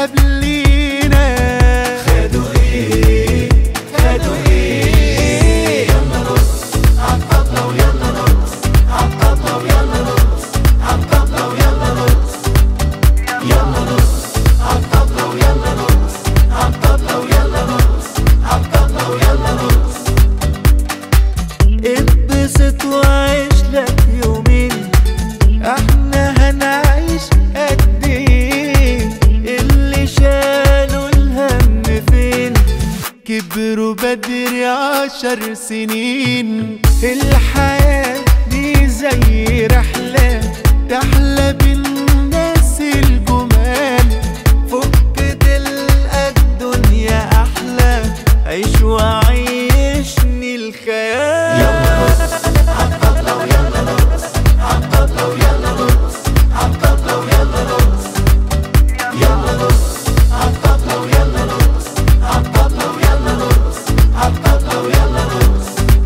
قبلينا خدوا ايه خدوا ايه. يلا نرقص عالطبلة ويلا نرقص عالطبلة ويلا نرقص عالطبلة ويلا نرقص. يلا نرقص عالطبلة ويلا نرقص عالطبلة ويلا نرقص عالطبلة ويلا نرقص. اتبسط وعيش لك يومين، احنا هنعيش قد ايه. اللي شالوا الهم فين، كبروا بدري 10 سنين. الحياة دي زي رحلة تحلى بالناس الجمال، فك تلقى الدنيا أحلى، عيش وعيشني الخيال. يلا نرقص عالطبلة ويلا نرقص عالطبلة ويلا نرقص عالطبلة ويلا نرقص. يلا نرقص عالطبلة ويلا نرقص عالطبلة ويلا نرقص عالطبلة ويلا نرقص.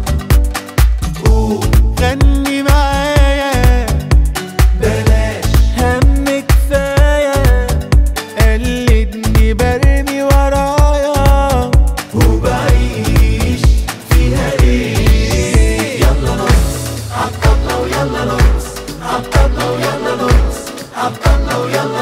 غني معايا بلاش هم كفاية، قلدني برمي ورايا وبعيش فيها ايه. يلا نرقص عالطبلة ويلا نرقص عالطبلة ويلا نرقص عالطبلة ويلا